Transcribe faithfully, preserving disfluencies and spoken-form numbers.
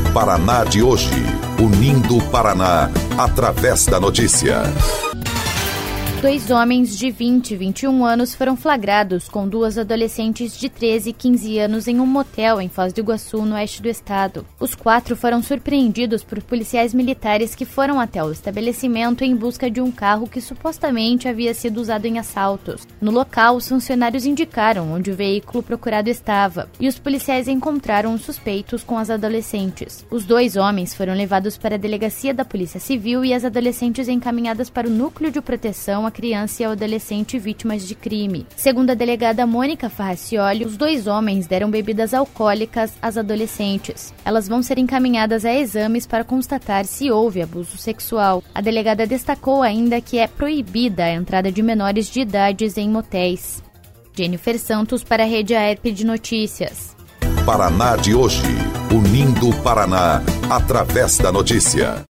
Paraná de hoje, unindo o Paraná através da notícia. Dois homens de vinte e vinte e um anos foram flagrados com duas adolescentes de treze e quinze anos em um motel em Foz do Iguaçu, no oeste do estado. Os quatro foram surpreendidos por policiais militares que foram até o estabelecimento em busca de um carro que supostamente havia sido usado em assaltos. No local, os funcionários indicaram onde o veículo procurado estava, e os policiais encontraram os suspeitos com as adolescentes. Os dois homens foram levados para a delegacia da Polícia Civil e as adolescentes encaminhadas para o Núcleo de Proteção a criança e ao adolescente vítimas de crime. Segundo a delegada Mônica Farracioli, os dois homens deram bebidas alcoólicas às adolescentes. Elas vão ser encaminhadas a exames para constatar se houve abuso sexual. A delegada destacou ainda que é proibida a entrada de menores de idades em motéis. Jennifer Santos para a Rede A E R P de Notícias. Paraná de hoje, unindo o Paraná através da notícia.